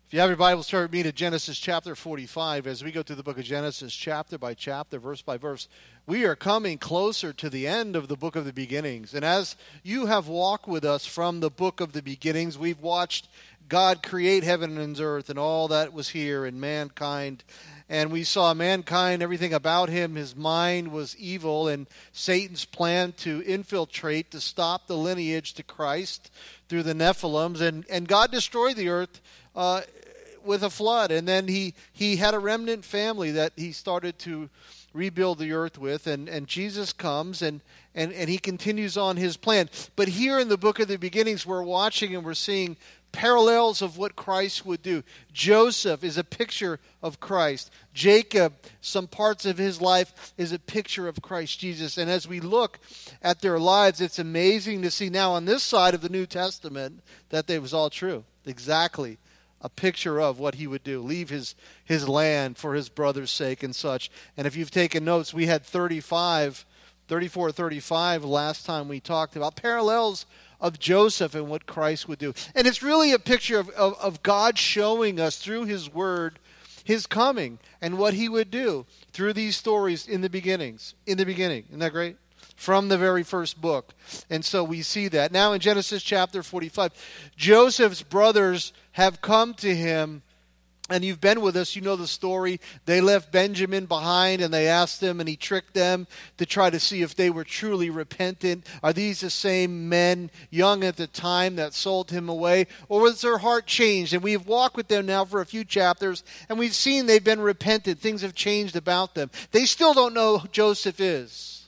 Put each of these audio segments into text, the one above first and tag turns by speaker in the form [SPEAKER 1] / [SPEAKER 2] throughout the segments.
[SPEAKER 1] If you have your Bibles, turn with me to Genesis chapter 45. As we go through the book of Genesis chapter by chapter, verse by verse, we are coming closer to the end of the book of the beginnings. And as you have walked with us from the book of the beginnings, we've watched God create heaven and earth and all that was here and mankind. And we saw mankind, everything about him, his mind was evil, and Satan's plan to infiltrate, to stop the lineage to Christ through the Nephilims. And God destroyed the earth with a flood. And then he had a remnant family that he started to rebuild the earth with. And Jesus comes and he continues on his plan. But here in the book of the beginnings, we're watching and we're seeing parallels of what Christ would do. Joseph is a picture of Christ. Jacob, some parts of his life, is a picture of Christ Jesus. And as we look at their lives, it's amazing to see now on this side of the New Testament that it was all true. Exactly a picture of what he would do. Leave his land for his brother's sake and such. And if you've taken notes, we had 34, 35 last time we talked about parallels of Joseph and what Christ would do. And it's really a picture of God showing us through his word his coming and what he would do through these stories in the beginning. Isn't that great? From the very first book. And so we see that. Now in Genesis chapter 45, Joseph's brothers have come to him. And you've been with us, you know the story. They left Benjamin behind and they asked him, and he tricked them to try to see if they were truly repentant. Are these the same men, young at the time, that sold him away? Or was their heart changed? And we've walked with them now for a few chapters, and we've seen they've been repentant. Things have changed about them. They still don't know who Joseph is.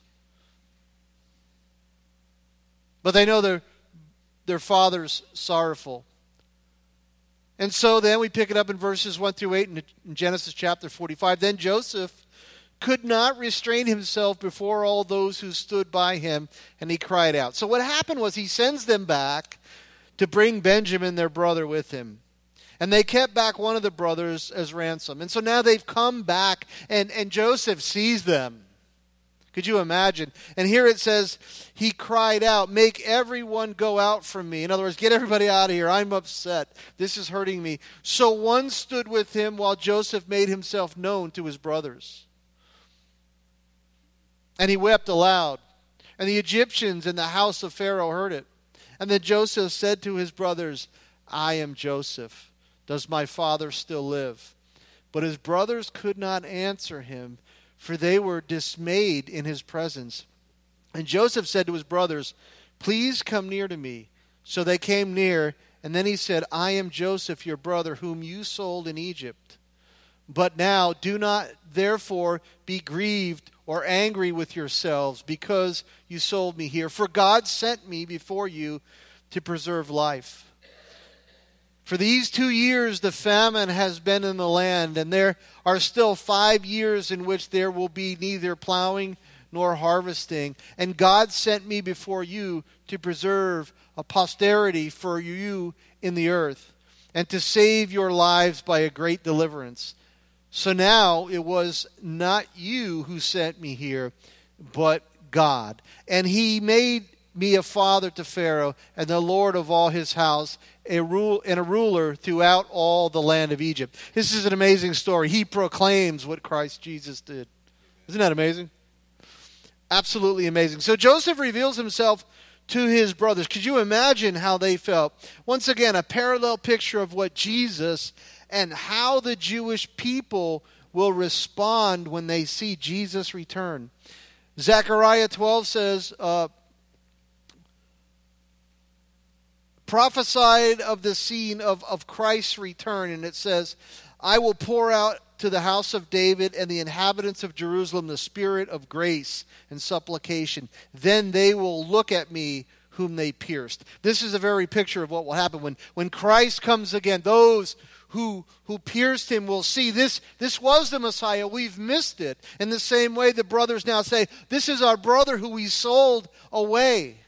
[SPEAKER 1] But they know their father's sorrowful. And so then we pick it up in verses 1 through 8 in Genesis chapter 45. Then Joseph could not restrain himself before all those who stood by him, and he cried out. So what happened was he sends them back to bring Benjamin, their brother, with him. And they kept back one of the brothers as ransom. And so now they've come back, and Joseph sees them. Could you imagine? And here it says, he cried out, "Make everyone go out from me." In other words, get everybody out of here. I'm upset. This is hurting me. So one stood with him while Joseph made himself known to his brothers. And he wept aloud. And the Egyptians in the house of Pharaoh heard it. And then Joseph said to his brothers, "I am Joseph. Does my father still live?" But his brothers could not answer him, for they were dismayed in his presence. And Joseph said to his brothers, "Please come near to me." So they came near, and then he said, "I am Joseph, your brother, whom you sold in Egypt. But now do not therefore be grieved or angry with yourselves because you sold me here. For God sent me before you to preserve life. For these 2 years the famine has been in the land, and there are still 5 years in which there will be neither plowing nor harvesting. And God sent me before you to preserve a posterity for you in the earth, and to save your lives by a great deliverance. So now it was not you who sent me here, but God. And he made me a father to Pharaoh, and the Lord of all his house, a ruler throughout all the land of Egypt." This is an amazing story. He proclaims what Christ Jesus did. Isn't that amazing? Absolutely amazing. So Joseph reveals himself to his brothers. Could you imagine how they felt? Once again, a parallel picture of what Jesus and how the Jewish people will respond when they see Jesus return. Zechariah 12 says, prophesied of the scene of Christ's return, and it says, "I will pour out to the house of David and the inhabitants of Jerusalem the spirit of grace and supplication. Then they will look at me whom they pierced." This is a very picture of what will happen when Christ comes again. Those who pierced him will see this was the Messiah. We've missed it. In the same way, the brothers now say, "This is our brother who we sold away."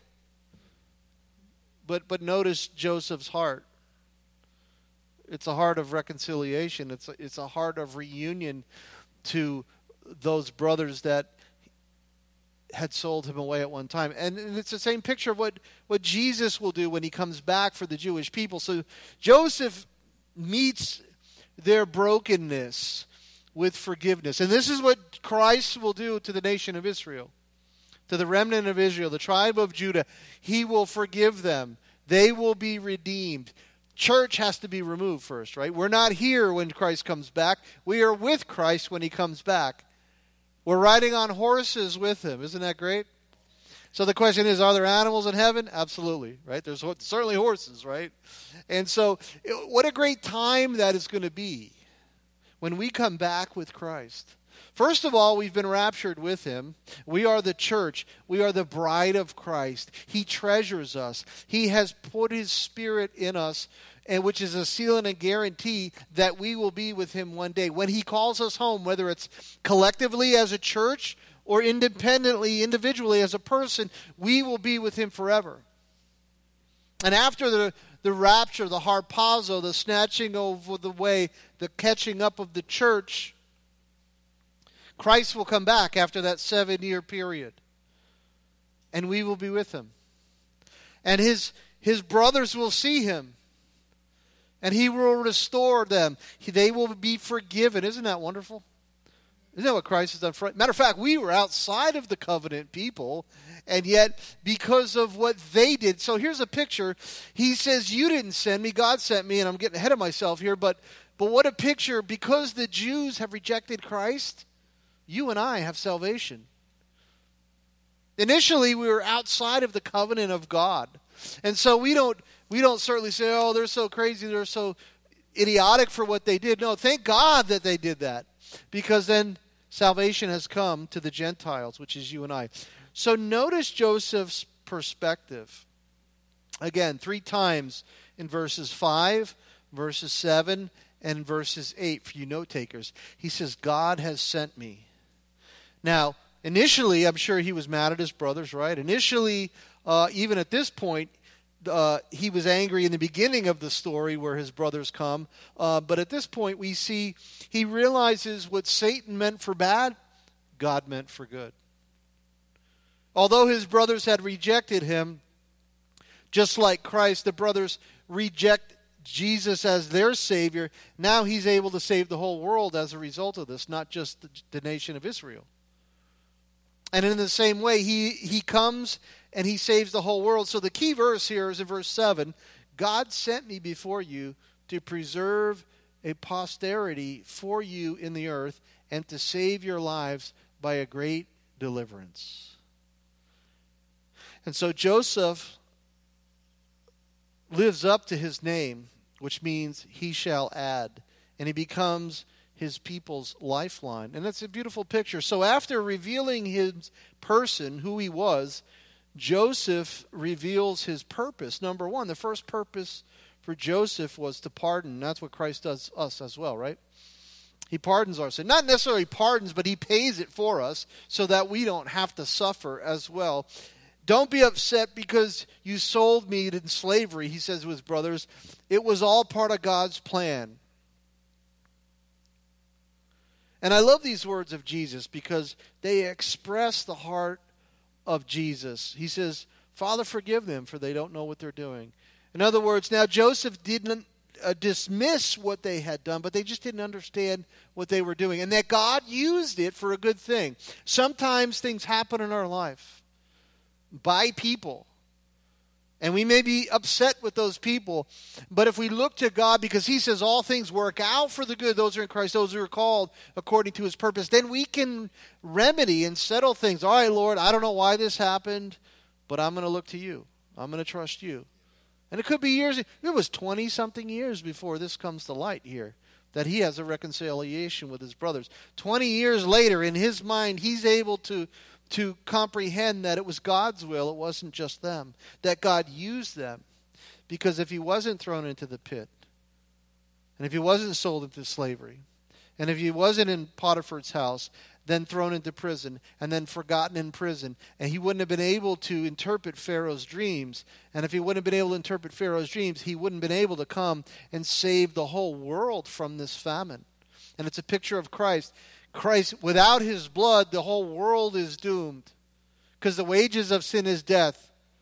[SPEAKER 1] But notice Joseph's heart. It's a heart of reconciliation. It's a heart of reunion to those brothers that had sold him away at one time. And it's the same picture of what Jesus will do when he comes back for the Jewish people. So Joseph meets their brokenness with forgiveness. And this is what Christ will do to the nation of Israel, to the remnant of Israel, the tribe of Judah. He will forgive them. They will be redeemed. Church has to be removed first, right? We're not here when Christ comes back. We are with Christ when he comes back. We're riding on horses with him. Isn't that great? So the question is, are there animals in heaven? Absolutely, right? There's certainly horses, right? And so what a great time that is going to be when we come back with Christ. First of all, we've been raptured with him. We are the church. We are the bride of Christ. He treasures us. He has put his Spirit in us, and which is a seal and a guarantee that we will be with him one day. When he calls us home, whether it's collectively as a church or independently, individually as a person, we will be with him forever. And after the rapture, the harpazo, the snatching over the way, the catching up of the church, Christ will come back after that 7-year period. And we will be with him. And his brothers will see him. And he will restore them. They will be forgiven. Isn't that wonderful? Isn't that what Christ has done? Matter of fact, we were outside of the covenant people, and yet because of what they did. So here's a picture. He says, you didn't send me, God sent me, and I'm getting ahead of myself here, but what a picture. Because the Jews have rejected Christ, you and I have salvation. Initially, we were outside of the covenant of God. And so we don't certainly say, oh, they're so crazy, they're so idiotic for what they did. No, thank God that they did that. Because then salvation has come to the Gentiles, which is you and I. So notice Joseph's perspective. Again, 3 times in verses 5, verses 7, and verses 8 for you note takers. He says, God has sent me. Now, initially, I'm sure he was mad at his brothers, right? Initially, even at this point, he was angry in the beginning of the story where his brothers come. But at this point, we see he realizes what Satan meant for bad, God meant for good. Although his brothers had rejected him, just like Christ, the brothers reject Jesus as their Savior. Now he's able to save the whole world as a result of this, not just the nation of Israel. And in the same way, he comes and he saves the whole world. So the key verse here is in verse 7. God sent me before you to preserve a posterity for you in the earth and to save your lives by a great deliverance. And so Joseph lives up to his name, which means he shall add. And he becomes his people's lifeline. And that's a beautiful picture. So after revealing his person, who he was, Joseph reveals his purpose. Number one, the first purpose for Joseph was to pardon. That's what Christ does us as well, right? He pardons our sin. Not necessarily pardons, but he pays it for us so that we don't have to suffer as well. Don't be upset because you sold me in slavery, he says to his brothers. It was all part of God's plan. And I love these words of Jesus because they express the heart of Jesus. He says, Father, forgive them, for they don't know what they're doing. In other words, now Joseph didn't dismiss what they had done, but they just didn't understand what they were doing. And that God used it for a good thing. Sometimes things happen in our life by people. And we may be upset with those people, but if we look to God, because he says all things work out for the good, those who are in Christ, those who are called according to his purpose, then we can remedy and settle things. All right, Lord, I don't know why this happened, but I'm going to look to you. I'm going to trust you. And it could be years. It was 20-something years before this comes to light here, that he has a reconciliation with his brothers. 20 years later, in his mind, he's able to comprehend that it was God's will, it wasn't just them, that God used them. Because if he wasn't thrown into the pit, and if he wasn't sold into slavery, and if he wasn't in Potiphar's house, then thrown into prison, and then forgotten in prison, and he wouldn't have been able to interpret Pharaoh's dreams, and if he wouldn't have been able to interpret Pharaoh's dreams, he wouldn't have been able to come and save the whole world from this famine. And it's a picture of Christ. Christ, without his blood, the whole world is doomed. Because the wages of sin is death.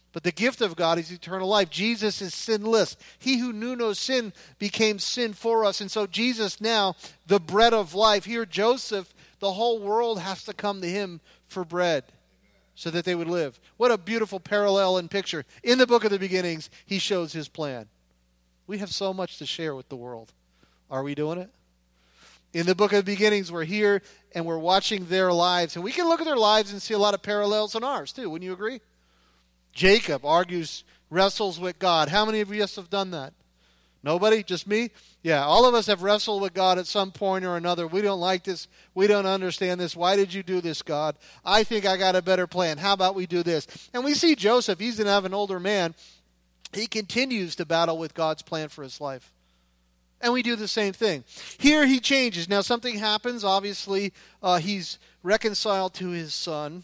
[SPEAKER 1] But the gift of God is eternal life. Jesus is sinless. He who knew no sin became sin for us. And so Jesus now, the bread of life. Here, Joseph, the whole world has to come to him for bread so that they would live. What a beautiful parallel and picture. In the book of the beginnings, he shows his plan. We have so much to share with the world. Are we doing it? In the book of the beginnings, we're here and we're watching their lives. And we can look at their lives and see a lot of parallels in ours too. Wouldn't you agree? Jacob argues, wrestles with God. How many of you have done that? Nobody? Just me? Yeah, all of us have wrestled with God at some point or another. We don't like this. We don't understand this. Why did you do this, God? I think I got a better plan. How about we do this? And we see Joseph. He's an older man. He continues to battle with God's plan for his life. And we do the same thing. Here he changes. Now something happens. Obviously, he's reconciled to his son.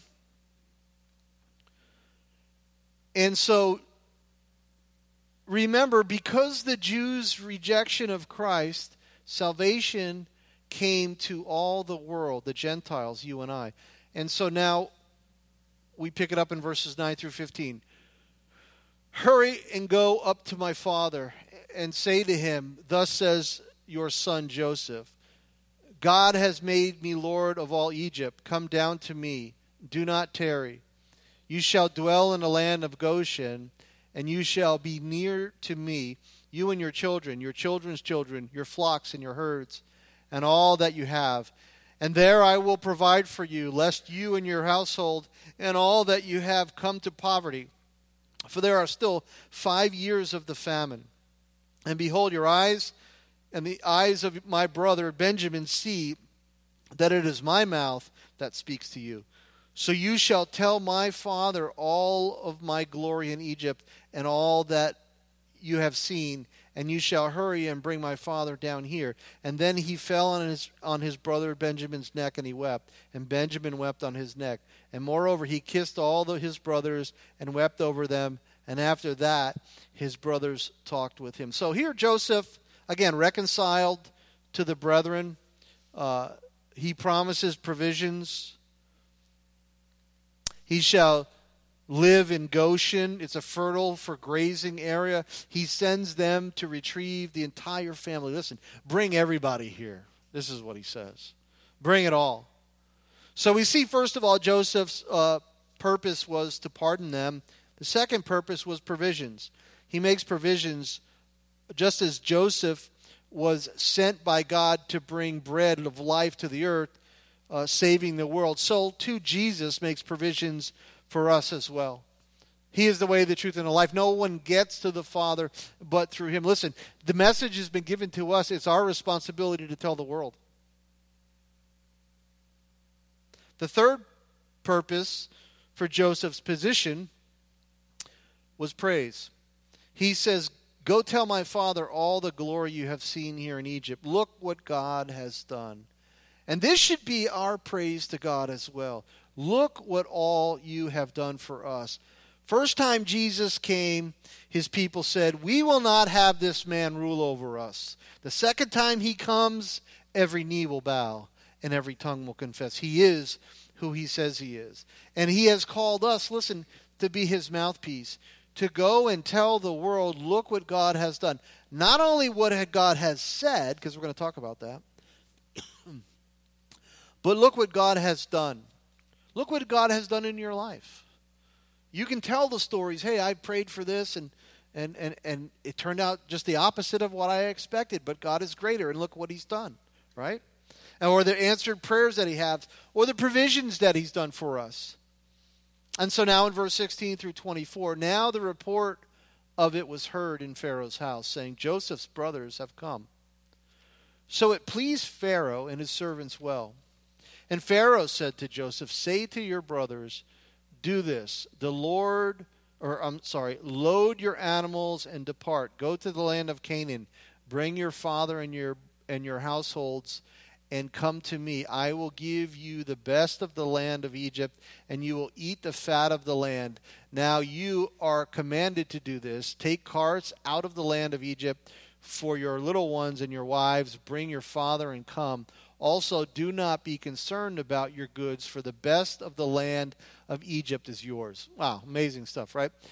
[SPEAKER 1] And so, remember, because the Jews' rejection of Christ, salvation came to all the world, the Gentiles, you and I. And so now, we pick it up in verses 9 through 15. Hurry and go up to my father and say to him, thus says your son Joseph, God has made me Lord of all Egypt. Come down to me. Do not tarry. You shall dwell in the land of Goshen, and you shall be near to me, you and your children's children, your flocks and your herds, and all that you have. And there I will provide for you, lest you and your household and all that you have come to poverty. For there are still 5 years of the famine. And behold, your eyes and the eyes of my brother Benjamin see that it is my mouth that speaks to you. So you shall tell my father all of my glory in Egypt and all that you have seen, and you shall hurry and bring my father down here. And then he fell on his brother Benjamin's neck, and he wept. And Benjamin wept on his neck. And moreover, he kissed all his brothers and wept over them. And after that, his brothers talked with him. So here Joseph, again, reconciled to the brethren. He promises provisions. He shall live in Goshen. It's a fertile for grazing area. He sends them to retrieve the entire family. Listen, bring everybody here. This is what he says. Bring it all. So we see, first of all, Joseph's purpose was to pardon them. The second purpose was provisions. He makes provisions just as Joseph was sent by God to bring bread of life to the earth, saving the world. So too Jesus makes provisions for us as well. He is the way, the truth, and the life. No one gets to the Father but through him. Listen, the message has been given to us. It's our responsibility to tell the world. The third purpose for Joseph's position was praise. He says, go tell my father all the glory you have seen here in Egypt. Look what God has done. And this should be our praise to God as well. Look what all you have done for us. First time Jesus came, his people said, we will not have this man rule over us. The second time he comes, every knee will bow and every tongue will confess. He is who he says he is. And he has called us, listen, to be his mouthpiece, to go and tell the world, look what God has done. Not only what God has said, because we're going to talk about that, but look what God has done. Look what God has done in your life. You can tell the stories, hey, I prayed for this, and it turned out just the opposite of what I expected, but God is greater, and look what he's done, right? Or the answered prayers that he has, or the provisions that he's done for us. And so now in verse 16 through 24, now the report of it was heard in Pharaoh's house, saying, Joseph's brothers have come. So it pleased Pharaoh and his servants well. And Pharaoh said to Joseph, say to your brothers, do this, load your animals and depart. Go to the land of Canaan. Bring your father and your households and come to me. I will give you the best of the land of Egypt, and you will eat the fat of the land. Now you are commanded to do this. Take carts out of the land of Egypt for your little ones and your wives. Bring your father and come. Also, do not be concerned about your goods, for the best of the land of Egypt is yours. Wow, amazing stuff, right?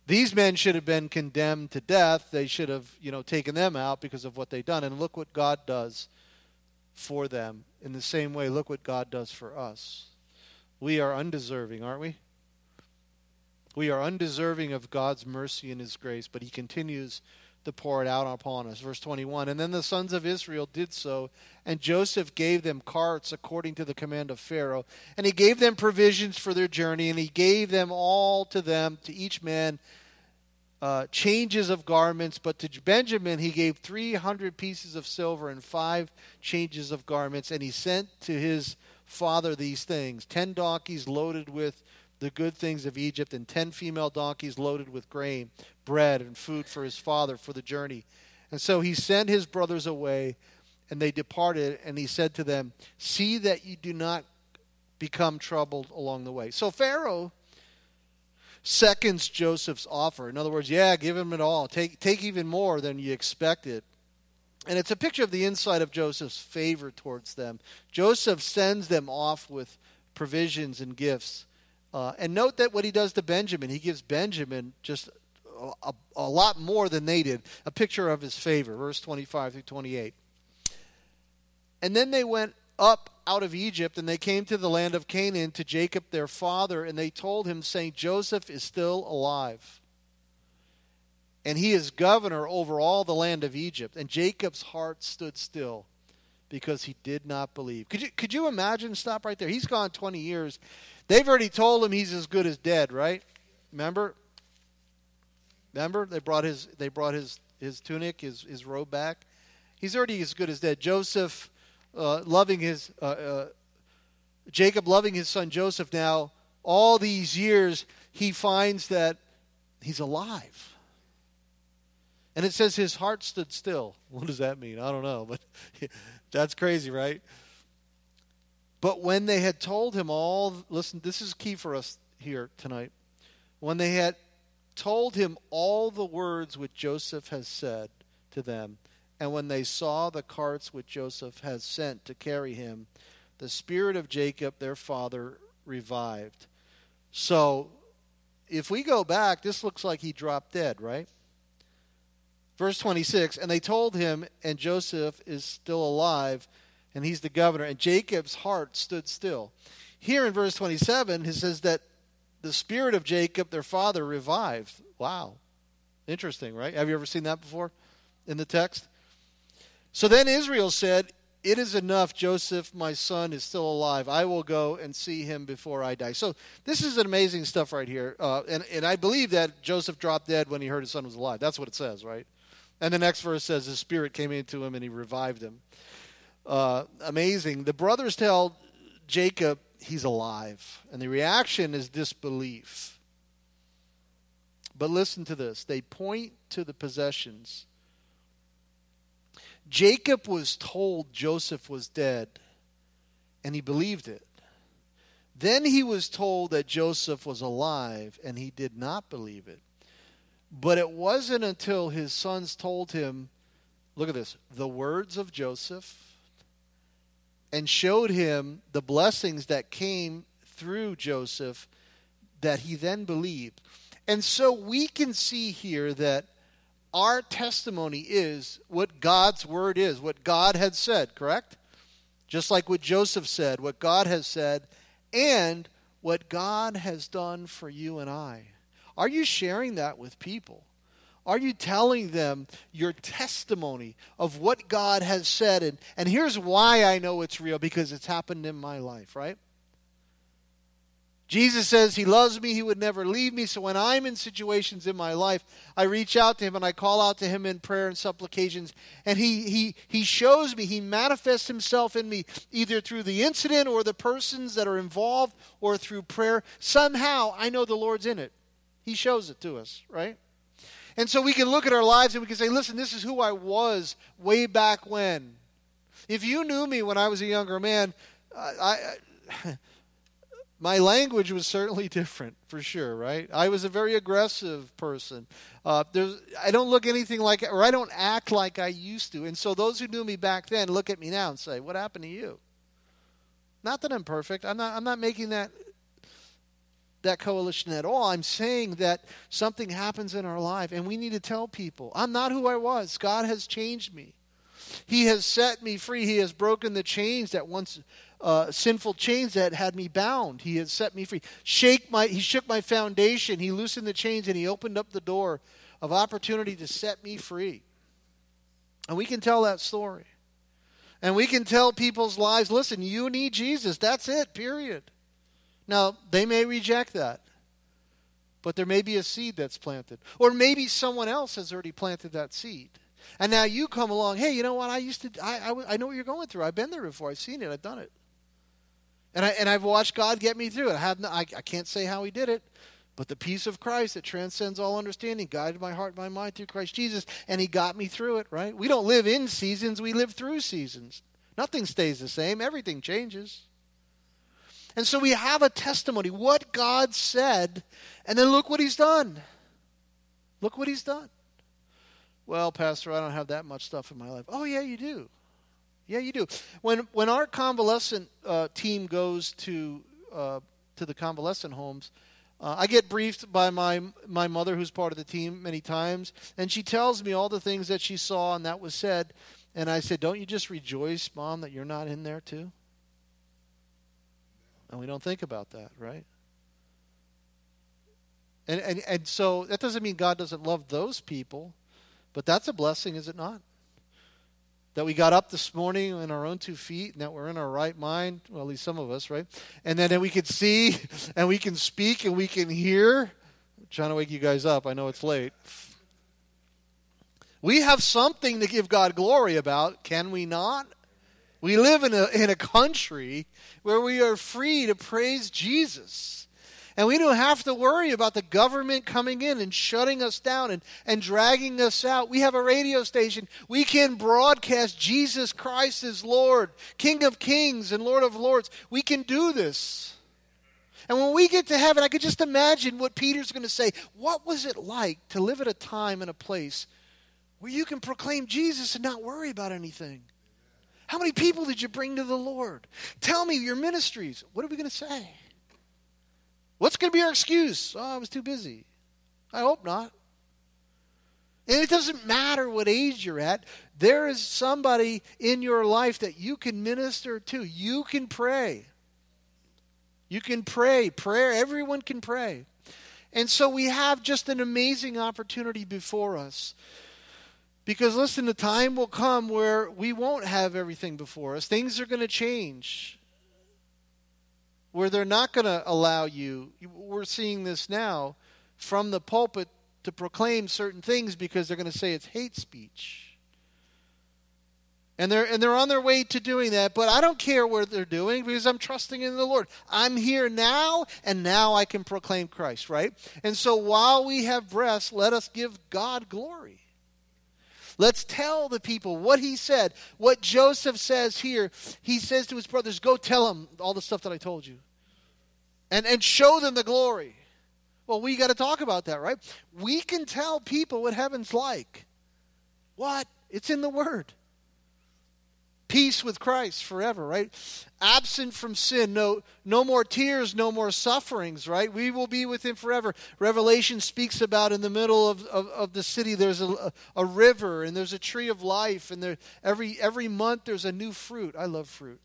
[SPEAKER 1] These men should have been condemned to death. They should have, taken them out because of what they've done. And look what God does for them. In the same way, look what God does for us. We are undeserving, aren't we? We are undeserving of God's mercy and his grace, but he continues to pour it out upon us. Verse 21, and then the sons of Israel did so, and Joseph gave them carts according to the command of Pharaoh, and he gave them provisions for their journey, and he gave them all to them, to each man, changes of garments. But to Benjamin he gave 300 pieces of silver and 5 changes of garments, and he sent to his father these things: 10 donkeys loaded with the good things of Egypt, and 10 female donkeys loaded with grain, bread, and food for his father for the journey. And so he sent his brothers away, and they departed, and he said to them, see that you do not become troubled along the way. So Pharaoh seconds Joseph's offer. In other words, give him it all. Take even more than you expected. And it's a picture of the inside of Joseph's favor towards them. Joseph sends them off with provisions and gifts. And note that what he does to Benjamin, he gives Benjamin just a lot more than they did. A picture of his favor, verse 25 through 28. And then they went up out of Egypt, and they came to the land of Canaan, to Jacob their father, and they told him, saying, Joseph is still alive, and he is governor over all the land of Egypt. And Jacob's heart stood still, because he did not believe. Could you imagine? Stop right there. He's gone 20 years. They've already told him he's as good as dead, right? Remember? They brought his tunic, his robe back. He's already as good as dead. Jacob loving his son Joseph now, all these years, he finds that he's alive. And it says his heart stood still. What does that mean? I don't know, but that's crazy, right? But when they had told him listen, this is key for us here tonight. When they had told him all the words which Joseph has said to them, and when they saw the carts which Joseph has sent to carry him, the spirit of Jacob, their father, revived. So, if we go back, this looks like he dropped dead, right? Verse 26, and they told him, and Joseph is still alive, and he's the governor, and Jacob's heart stood still. Here in verse 27, it says that the spirit of Jacob, their father, revived. Wow. Interesting, right? Have you ever seen that before in the text? So then Israel said, it is enough, Joseph, my son, is still alive. I will go and see him before I die. So this is an amazing stuff right here. And I believe that Joseph dropped dead when he heard his son was alive. That's what it says, right? And the next verse says his spirit came into him and he revived him. Amazing. The brothers tell Jacob he's alive. And the reaction is disbelief. But listen to this. They point to the possessions. Jacob was told Joseph was dead, and he believed it. Then he was told that Joseph was alive, and he did not believe it. But it wasn't until his sons told him, look at this, the words of Joseph, and showed him the blessings that came through Joseph, that he then believed. And so we can see here that our testimony is what God's word is, what God had said, correct? Just like what Joseph said, what God has said, and what God has done for you and I. Are you sharing that with people? Are you telling them your testimony of what God has said? And here's why I know it's real, because it's happened in my life, right? Jesus says he loves me, he would never leave me. So when I'm in situations in my life, I reach out to him and I call out to him in prayer and supplications. And he shows me, he manifests himself in me, either through the incident or the persons that are involved or through prayer. Somehow I know the Lord's in it. He shows it to us, right? And so we can look at our lives and we can say, listen, this is who I was way back when. If you knew me when I was a younger man, my language was certainly different, for sure, right? I was a very aggressive person. I don't look anything like, or I don't act like I used to. And so those who knew me back then look at me now and say, what happened to you? Not that I'm perfect. I'm not making that that coalition at all. I'm saying that something happens in our life, and we need to tell people, I'm not who I was. God has changed me. He has set me free. He has broken the chains that once, sinful chains that had me bound. He has set me free. He shook my foundation. He loosened the chains, and he opened up the door of opportunity to set me free. And we can tell that story. And we can tell people's lives, listen, you need Jesus. That's it, period. Now, they may reject that. But there may be a seed that's planted. Or maybe someone else has already planted that seed. And now you come along, hey, you know what? I know what you're going through. I've been there before. I've seen it. I've done it. And I've watched God get me through it. I can't say how he did it. But the peace of Christ that transcends all understanding guided my heart and my mind through Christ Jesus. And he got me through it, right? We don't live in seasons. We live through seasons. Nothing stays the same. Everything changes. And so we have a testimony, what God said, and then look what he's done. Look what he's done. Well, Pastor, I don't have that much stuff in my life. Oh, yeah, you do. Yeah, you do. When our convalescent team goes to the convalescent homes, I get briefed by my mother, who's part of the team, many times, and she tells me all the things that she saw and that was said. And I said, don't you just rejoice, Mom, that you're not in there too? And we don't think about that, right? And so that doesn't mean God doesn't love those people, but that's a blessing, is it not? That we got up this morning on our own 2 feet and that we're in our right mind, well, at least some of us, right? And then we can see and we can speak and we can hear. I'm trying to wake you guys up. I know it's late. We have something to give God glory about, can we not? We live in a country where we are free to praise Jesus. And we don't have to worry about the government coming in and shutting us down and dragging us out. We have a radio station. We can broadcast Jesus Christ is Lord, King of Kings and Lord of Lords. We can do this. And when we get to heaven, I could just imagine what Peter's going to say. What was it like to live at a time and a place where you can proclaim Jesus and not worry about anything? How many people did you bring to the Lord? Tell me your ministries. What are we going to say? What's going to be our excuse? Oh, I was too busy. I hope not. And it doesn't matter what age you're at. There is somebody in your life that you can minister to. You can pray. You can pray. Prayer, everyone can pray. And so we have just an amazing opportunity before us. Because listen, the time will come where we won't have everything before us. Things are going to change. Where they're not going to allow you, we're seeing this now, from the pulpit to proclaim certain things because they're going to say it's hate speech. And they're on their way to doing that, but I don't care what they're doing because I'm trusting in the Lord. I'm here now, and now I can proclaim Christ, right? And so while we have breath, let us give God glory. Let's tell the people what he said, what Joseph says here. He says to his brothers, go tell them all the stuff that I told you. And show them the glory. Well, we got to talk about that, right? We can tell people what heaven's like. What? It's in the Word. Peace with Christ forever, right? Absent from sin, no more tears, no more sufferings, right? We will be with him forever. Revelation speaks about in the middle of the city there's a river and there's a tree of life, and there every month there's a new fruit. I love fruit.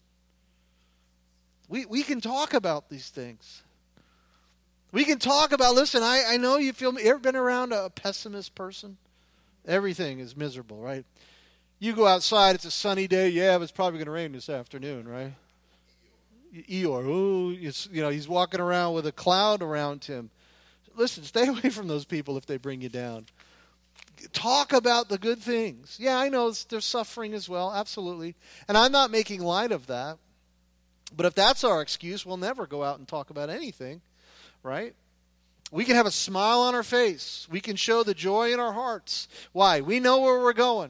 [SPEAKER 1] We can talk about these things. We can talk about, listen, I know you feel, you ever been around a pessimist person? Everything is miserable, right? You go outside, it's a sunny day. Yeah, but it's probably going to rain this afternoon, right? Eeyore, he's walking around with a cloud around him. Listen, stay away from those people if they bring you down. Talk about the good things. Yeah, I know there's suffering as well, absolutely. And I'm not making light of that. But if that's our excuse, we'll never go out and talk about anything, right? We can have a smile on our face. We can show the joy in our hearts. Why? We know where we're going.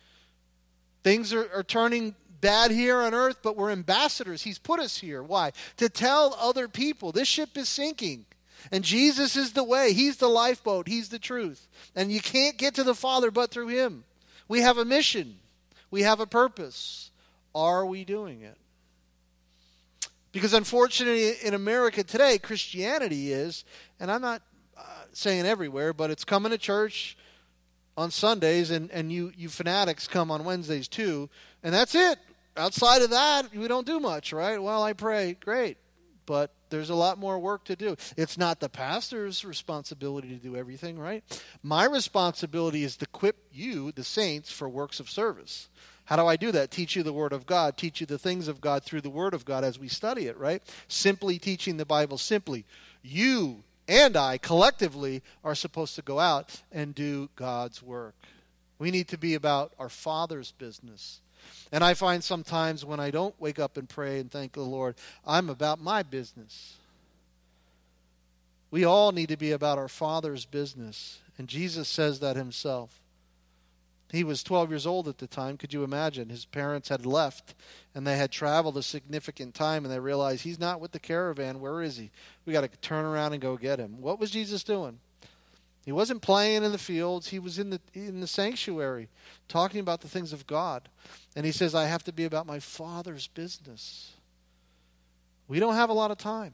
[SPEAKER 1] Things are turning bad here on earth, but we're ambassadors. He's put us here. Why? To tell other people this ship is sinking. And Jesus is the way. He's the lifeboat. He's the truth. And you can't get to the Father but through him. We have a mission. We have a purpose. Are we doing it? Because unfortunately in America today, Christianity is, and I'm not saying everywhere, but it's coming to church on Sundays, and you fanatics come on Wednesdays too, and that's it. Outside of that, we don't do much, right? Well, I pray, great, but there's a lot more work to do. It's not the pastor's responsibility to do everything, right? My responsibility is to equip you, the saints, for works of service. How do I do that? Teach you the Word of God, teach you the things of God through the Word of God as we study it, right? Simply teaching the Bible simply. You and I collectively are supposed to go out and do God's work. We need to be about our Father's business. And I find sometimes when I don't wake up and pray and thank the Lord, I'm about my business. We all need to be about our Father's business. And Jesus says that himself. He was 12 years old at the time. Could you imagine? His parents had left, and they had traveled a significant time, and they realized he's not with the caravan. Where is he? We got to turn around and go get him. What was Jesus doing? He wasn't playing in the fields. He was in the sanctuary talking about the things of God. And he says, I have to be about my Father's business. We don't have a lot of time.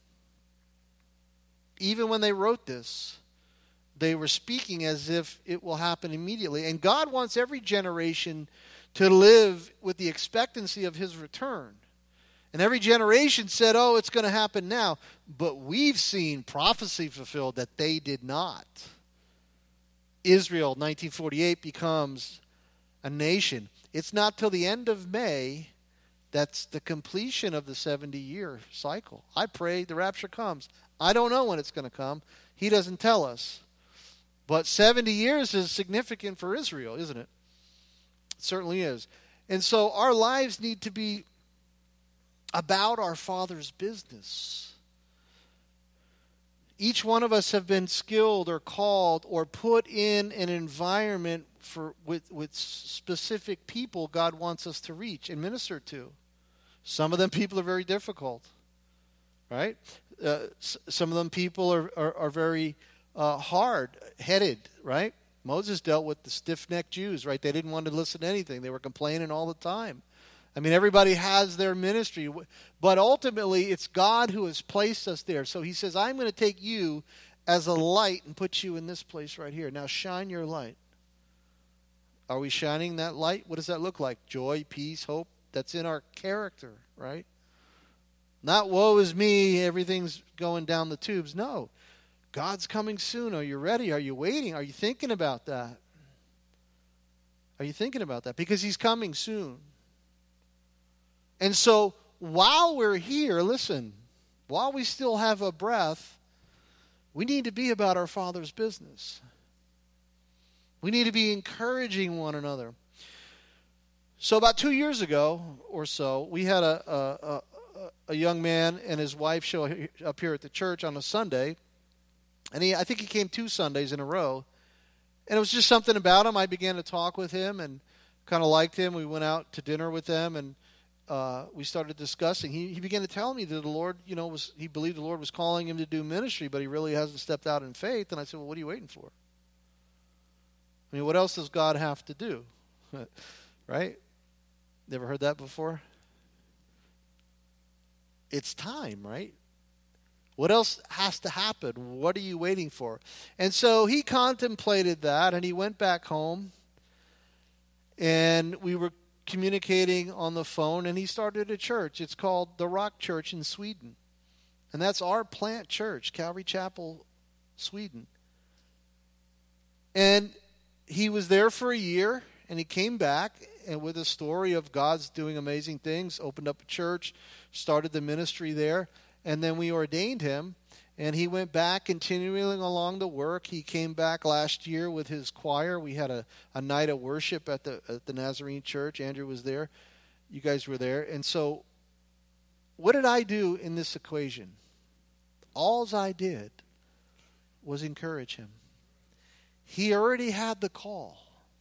[SPEAKER 1] Even when they wrote this, they were speaking as if it will happen immediately. And God wants every generation to live with the expectancy of his return. And every generation said, oh, it's going to happen now. But we've seen prophecy fulfilled that they did not. Israel, 1948, becomes a nation. It's not till the end of May that's the completion of the 70-year cycle. I pray the rapture comes. I don't know when it's going to come. He doesn't tell us. But 70 years is significant for Israel, isn't it? It certainly is. And so our lives need to be about our Father's business. Each one of us have been skilled or called or put in an environment with specific people God wants us to reach and minister to. Some of them people are very difficult, right? Some of them people are very hard-headed, right? Moses dealt with the stiff-necked Jews, right? They didn't want to listen to anything. They were complaining all the time. I mean, everybody has their ministry, but ultimately it's God who has placed us there. So he says, I'm going to take you as a light and put you in this place right here. Now shine your light. Are we shining that light? What does that look like? Joy, peace, hope. That's in our character, right? Not woe is me, everything's going down the tubes. No. God's coming soon. Are you ready? Are you waiting? Are you thinking about that? Are you thinking about that? Because he's coming soon. And so while we're here, listen, while we still have a breath, we need to be about our Father's business. We need to be encouraging one another. So about 2 years ago or so, we had a young man and his wife show up here at the church on a Sunday. And I think he came 2 Sundays in a row. And it was just something about him. I began to talk with him and kind of liked him. We went out to dinner with them, and we started discussing. He began to tell me that the Lord, he believed the Lord was calling him to do ministry, but he really hasn't stepped out in faith. And I said, well, what are you waiting for? I mean, what else does God have to do? Right? Never heard that before? It's time, right? What else has to happen? What are you waiting for? And so he contemplated that, and he went back home, and we were communicating on the phone, and he started a church. It's called the Rock Church in Sweden. And that's our plant church, Calvary Chapel, Sweden. And he was there for a year, and he came back and with a story of God's doing amazing things, opened up a church, started the ministry there, and then we ordained him, and he went back continuing along the work. He came back last year with his choir. We had a night of worship at the Nazarene Church. Andrew was there. You guys were there. And so what did I do in this equation? All I did was encourage him. He already had the call.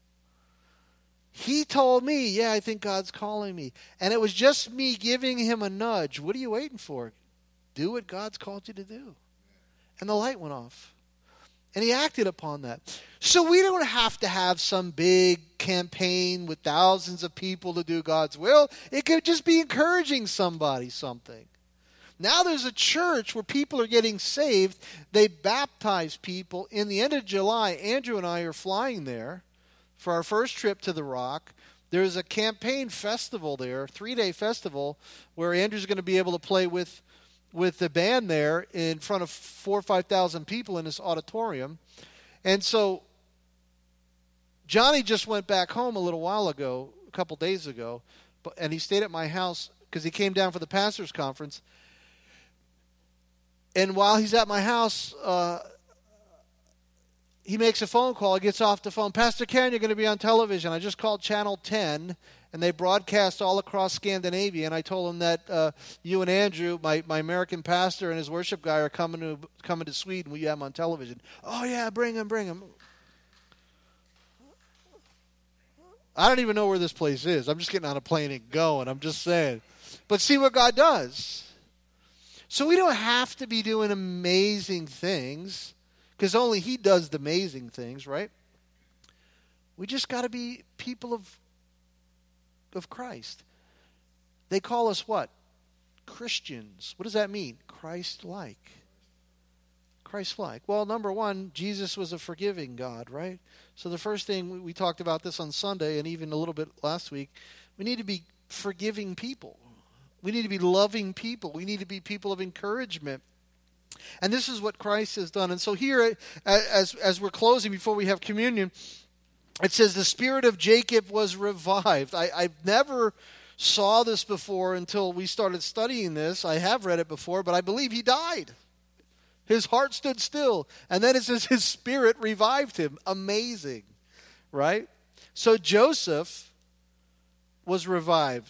[SPEAKER 1] He told me, yeah, I think God's calling me. And it was just me giving him a nudge. What are you waiting for? Do what God's called you to do. And the light went off. And he acted upon that. So we don't have to have some big campaign with thousands of people to do God's will. It could just be encouraging somebody something. Now there's a church where people are getting saved. They baptize people. In the end of July, Andrew and I are flying there for our first trip to the Rock. There's a campaign festival there, 3-day festival, where Andrew's going to be able to play with the band there in front of 4,000 or 5,000 people in this auditorium. And so Johnny just went back home a little while ago, a couple days ago, and he stayed at my house because he came down for the pastor's conference. And while he's at my house, he makes a phone call. He gets off the phone. Pastor Ken, you're going to be on television. I just called Channel 10, and they broadcast all across Scandinavia. And I told him that you and Andrew, my American pastor and his worship guy, are coming to Sweden. Will you have him on television? Oh, yeah, bring him. I don't even know where this place is. I'm just getting on a plane and going. I'm just saying. But see what God does. So we don't have to be doing amazing things, because only He does the amazing things, right? We just got to be people of Christ. They call us what? Christians. What does that mean? Christ-like. Christ-like. Well, number one, Jesus was a forgiving God, right? So the first thing, we talked about this on Sunday and even a little bit last week, we need to be forgiving people. We need to be loving people. We need to be people of encouragement. And this is what Christ has done. And so here, as we're closing, before we have communion, it says the spirit of Jacob was revived. I never saw this before until we started studying this. I have read it before, but I believe he died. His heart stood still. And then it says his spirit revived him. Amazing, right? So Joseph was revived.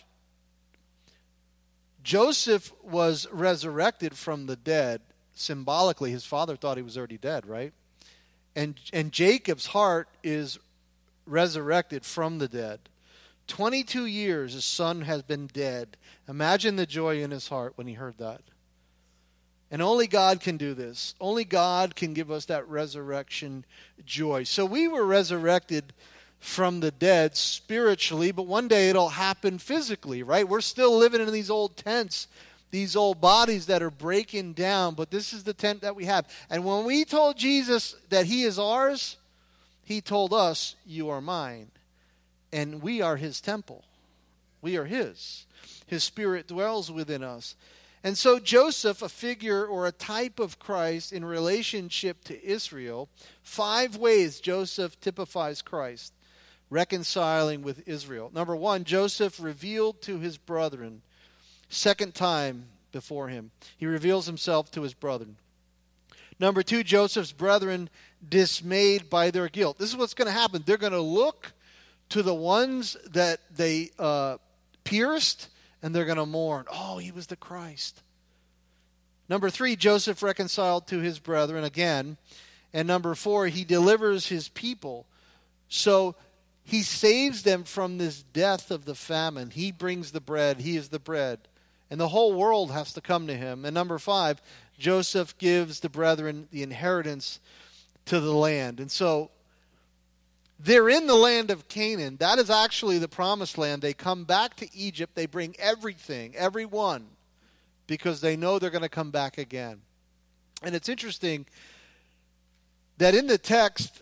[SPEAKER 1] Joseph was resurrected from the dead. Symbolically, his father thought he was already dead, right? And Jacob's heart is resurrected from the dead. 22 years his son has been dead. Imagine the joy in his heart when he heard that. And only God can do this. Only God can give us that resurrection joy. So we were resurrected from the dead spiritually, but one day it'll happen physically, right? We're still living in these old tents, these old bodies that are breaking down, but this is the tent that we have. And when we told Jesus that He is ours, He told us, you are mine. And we are His temple. We are His. His Spirit dwells within us. And so Joseph, a figure or a type of Christ in relationship to Israel, 5 ways Joseph typifies Christ, reconciling with Israel. Number 1, Joseph revealed to his brethren. Second time before him, he reveals himself to his brethren. Number 2, Joseph's brethren dismayed by their guilt. This is what's going to happen. They're going to look to the ones that they pierced, and they're going to mourn. Oh, he was the Christ. Number 3, Joseph reconciled to his brethren again. And number 4, he delivers his people. So he saves them from this death of the famine. He brings the bread. He is the bread. And the whole world has to come to him. And number 5, Joseph gives the brethren the inheritance to the land. And so they're in the land of Canaan. That is actually the promised land. They come back to Egypt. They bring everything, everyone, because they know they're going to come back again. And it's interesting that in the text,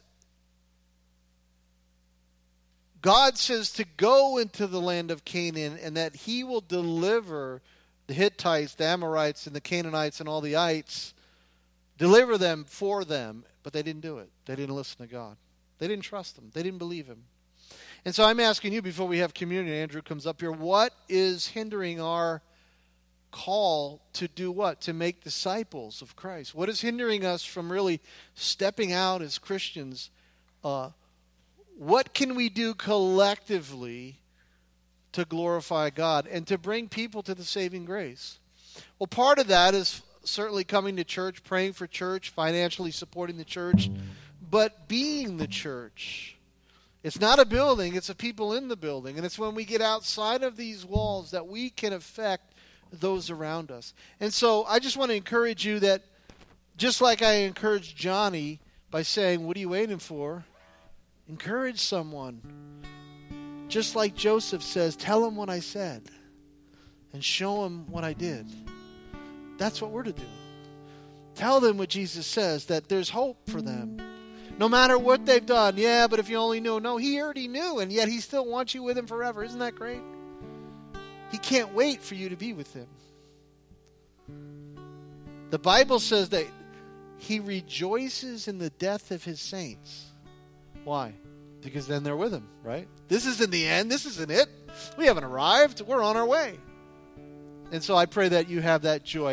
[SPEAKER 1] God says to go into the land of Canaan and that He will deliver the Hittites, the Amorites, and the Canaanites and all the ites, deliver them for them. But they didn't do it. They didn't listen to God. They didn't trust Him. They didn't believe Him. And so I'm asking you, before we have communion, Andrew comes up here, what is hindering our call to do what? To make disciples of Christ. What is hindering us from really stepping out as Christians? What can we do collectively to glorify God and to bring people to the saving grace? Well, part of that is certainly coming to church, praying for church, financially supporting the church, but being the church. It's not a building, it's the people in the building. And it's when we get outside of these walls that we can affect those around us. And so I just want to encourage you that, just like I encouraged Johnny by saying, what are you waiting for? Encourage someone. Just like Joseph says, tell him what I said and show him what I did. That's what we're to do. Tell them what Jesus says, that there's hope for them. No matter what they've done. Yeah, but if you only knew. No, he already knew, and yet he still wants you with him forever. Isn't that great? He can't wait for you to be with him. The Bible says that he rejoices in the death of his saints. Why? Because then they're with him, right? This isn't the end. This isn't it. We haven't arrived. We're on our way. And so I pray that you have that joy.